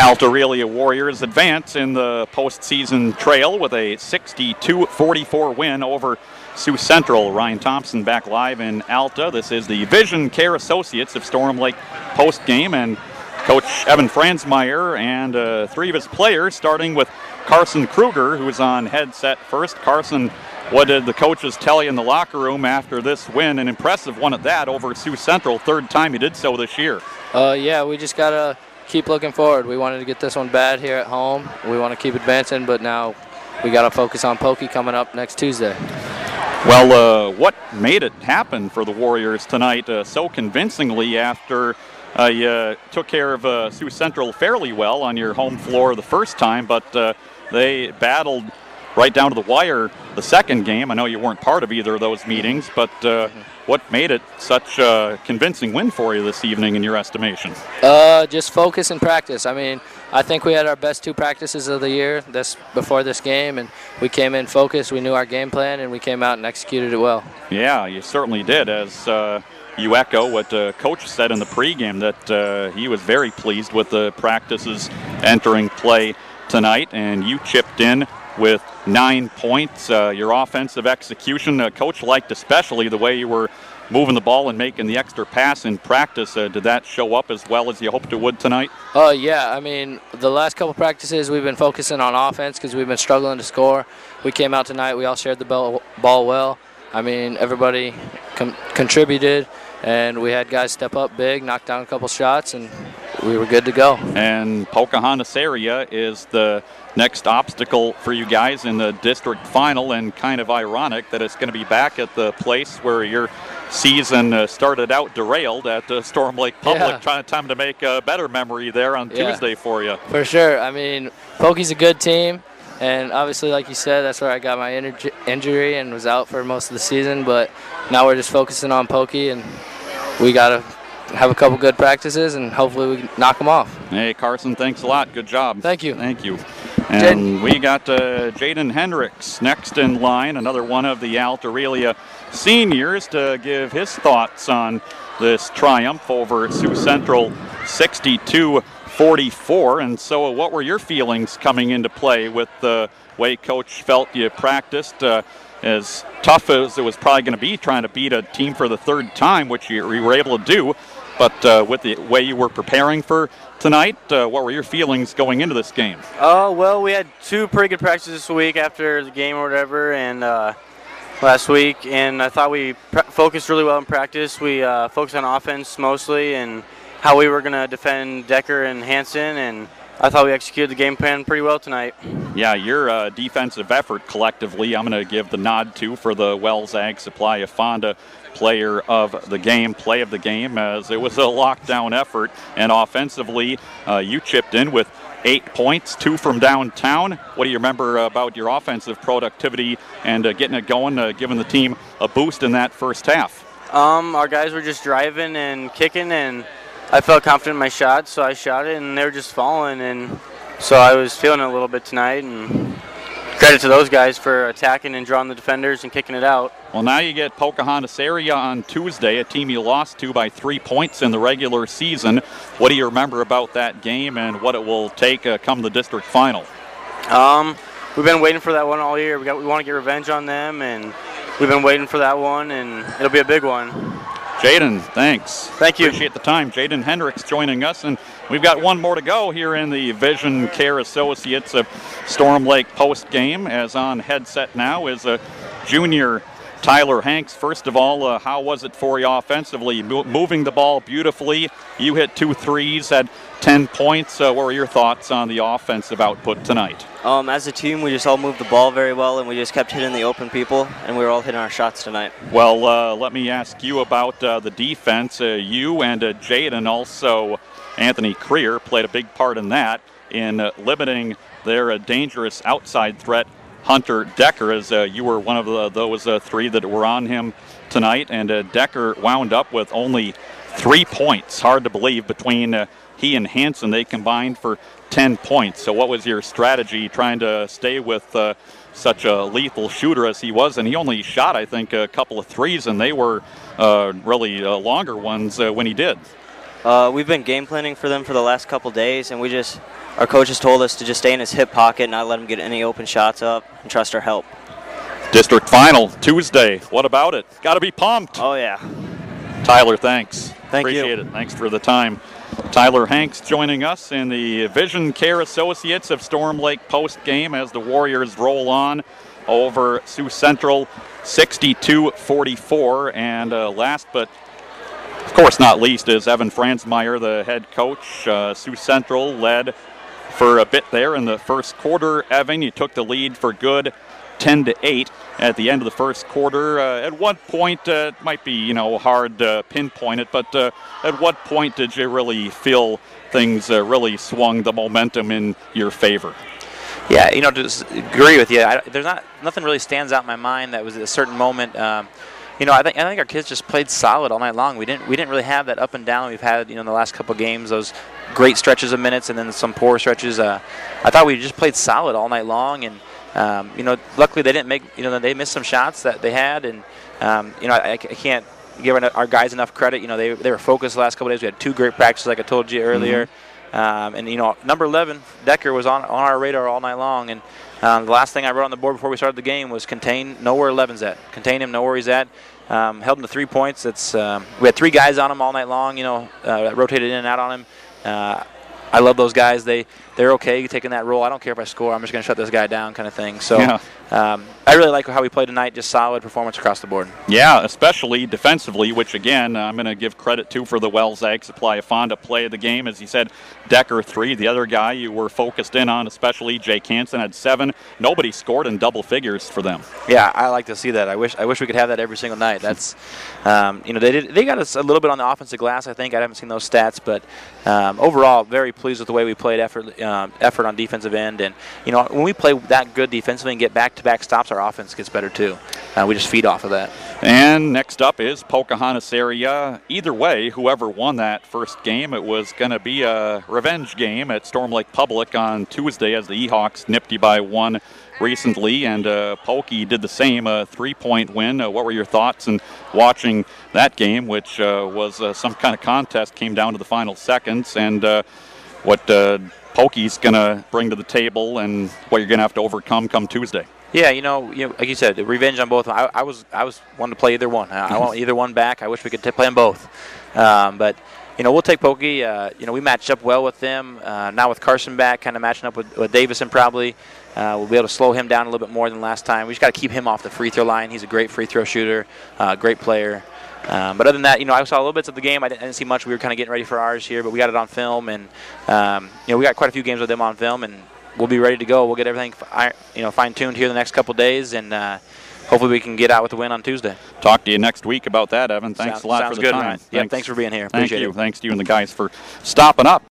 Alta Aurelia Warriors advance in the postseason trail with a 62-44 win over Sioux Central. Ryan Thompson back live in Alta. This is the Vision Care Associates of Storm Lake postgame, and Coach Evan Franzmeyer and three of his players, starting with Carson Kruger, who is on headset first. Carson, what did the coaches tell you in the locker room after this win? An impressive one at that over Sioux Central, third time you did so this year. Yeah, we just got to keep looking forward. We wanted to get this one bad here at home. We want to keep advancing, but now we got to focus on Pokey coming up next Tuesday. Well, what made it happen for the Warriors tonight so convincingly after you took care of Sioux Central fairly well on your home floor the first time, but they battled right down to the wire the second game? I know you weren't part of either of those meetings, but what made it such a convincing win for you this evening in your estimation? Just focus and practice. I mean, I think we had our best two practices of the year before this game, and we came in focused. We knew our game plan, and we came out and executed it well. Yeah, you certainly did, as you echo what Coach said in the pregame, that he was very pleased with the practices entering play tonight, and you chipped in with 9 points. Your offensive execution, Coach liked especially the way you were moving the ball and making the extra pass in practice. Did that show up as well as you hoped it would tonight? Yeah, I mean, the last couple practices we've been focusing on offense because we've been struggling to score. We came out tonight, we all shared the ball well. I mean, everybody contributed, and we had guys step up big, knock down a couple shots, and we were good to go. And Pocahontas area is the next obstacle for you guys in the district final, and kind of ironic that it's going to be back at the place where your season started out derailed at Storm Lake Public. Yeah. Time to make a better memory there on Tuesday for you. For sure. I mean, Pokey's a good team, and obviously, like you said, that's where I got my injury and was out for most of the season, but now we're just focusing on Pokey, and we got to have a couple good practices, and hopefully we knock them off. Hey, Carson, thanks a lot. Good job. Thank you. Thank you. And we got Jaden Hendricks next in line, another one of the Alta Aurelia seniors, to give his thoughts on this triumph over Sioux Central 62-44. And so what were your feelings coming into play with the way Coach felt you practiced? As tough as it was probably going to be trying to beat a team for the third time, which you were able to do, but with the way you were preparing for tonight, what were your feelings going into this game? Well, we had two pretty good practices this week after the game or whatever, and last week, and I thought we focused really well in practice. We focused on offense mostly and how we were going to defend Decker and Hansen, and I thought we executed the game plan pretty well tonight. Yeah, your defensive effort collectively, I'm going to give the nod to for the Wells Ag Supply of Fonda player of the game, play of the game, as it was a lockdown effort. And offensively, you chipped in with 8 points, 2 from downtown. What do you remember about your offensive productivity and getting it going, giving the team a boost in that first half? Our guys were just driving and kicking, and I felt confident in my shot, so I shot it, and they were just falling, and so I was feeling it a little bit tonight, and credit to those guys for attacking and drawing the defenders and kicking it out. Well, now you get Pocahontas area on Tuesday, a team you lost to by 3 points in the regular season. What do you remember about that game and what it will take come the district final? We've been waiting for that one all year. We want to get revenge on them, and we've been waiting for that one, and it'll be a big one. Jaden, thanks. Thank you. Appreciate the time. Jaden Hendricks joining us, and we've got one more to go here in the Vision Care Associates of Storm Lake post game. As on headset now is a junior Tyler Hanks. First of all, how was it for you offensively? Moving the ball beautifully. You hit 2 threes, had 10 points. What were your thoughts on the offensive output tonight? As a team, we just all moved the ball very well, and we just kept hitting the open people, and we were all hitting our shots tonight. Well, let me ask you about the defense. You and Jaden, also Anthony Creer, played a big part in that, in limiting their dangerous outside threat, Hunter Decker, as you were one of those 3 that were on him tonight, and Decker wound up with only 3 points. Hard to believe between he and Hansen, they combined for 10 points. So what was your strategy trying to stay with such a lethal shooter as he was? And he only shot, I think, a couple of threes, and they were really longer ones when he did. We've been game planning for them for the last couple days, and we just our coaches told us to just stay in his hip pocket, not let him get any open shots up, and trust our help. District final Tuesday. What about it? Got to be pumped. Oh, yeah. Tyler, thanks. Thank you. Appreciate it. Thanks for the time. Tyler Hanks joining us in the Vision Care Associates of Storm Lake post game as the Warriors roll on over Sioux Central 62-44. And last but of course not least is Evan Franzmeyer, the head coach. Sioux Central led for a bit there in the first quarter. Evan, you took the lead for good 10-8 at the end of the first quarter. At what point, it might be hard to pinpoint it, but at what point did you really feel things really swung the momentum in your favor? Yeah, to agree with you. There's nothing really stands out in my mind that was at a certain moment. I think our kids just played solid all night long. We didn't really have that up and down we've had in the last couple of games. Those great stretches of minutes and then some poor stretches. I thought we just played solid all night long, and luckily they didn't make, they missed some shots that they had, and I can't give our guys enough credit. They were focused the last couple of days. We had 2 great practices, like I told you earlier. And number 11, Decker, was on our radar all night long, and the last thing I wrote on the board before we started the game was know where 11's at. Contain him, know where he's at. Held him to 3 points. We had 3 guys on him all night long, that rotated in and out on him. I love those guys. They're okay taking that role. I don't care if I score. I'm just going to shut this guy down, kind of thing. So I really like how we played tonight. Just solid performance across the board. Yeah, especially defensively, which again I'm going to give credit to for the Wells Ag Supply Fonda play of the game. As you said, Decker 3. The other guy you were focused in on, especially Jake Hansen, had 7. Nobody scored in double figures for them. Yeah, I like to see that. I wish we could have that every single night. That's they got us a little bit on the offensive glass. I think I haven't seen those stats, but overall very pleased with the way we played effort on defensive end. And when we play that good defensively and get back-to-back stops, our offense gets better too. We just feed off of that. And next up is Pocahontas area. Either way, whoever won that first game, it was going to be a revenge game at Storm Lake Public on Tuesday as the Ehawks nipped you by 1 recently, and Pokey did the same, a 3-point win. What were your thoughts in watching that game, which was some kind of contest, came down to the final seconds, and what Pokey's going to bring to the table and what you're going to have to overcome come Tuesday? Yeah, like you said, revenge on both. I was wanting to play either one. I want either one back. I wish we could play them both. But we'll take Pokey. We matched up well with them. Now with Carson back, kind of matching up with Davison probably. We'll be able to slow him down a little bit more than last time. We just got to keep him off the free throw line. He's a great free throw shooter, great player. But other than that, I saw little bits of the game. I didn't see much. We were kind of getting ready for ours here, but we got it on film, and we got quite a few games with them on film, and we'll be ready to go. We'll get everything fine-tuned here the next couple days, and hopefully we can get out with a win on Tuesday. Talk to you next week about that, Evan. Thanks a lot for the time. Ryan. Yeah, thanks for being here. Thank Appreciate you. it. Thanks to you and the guys for stopping up.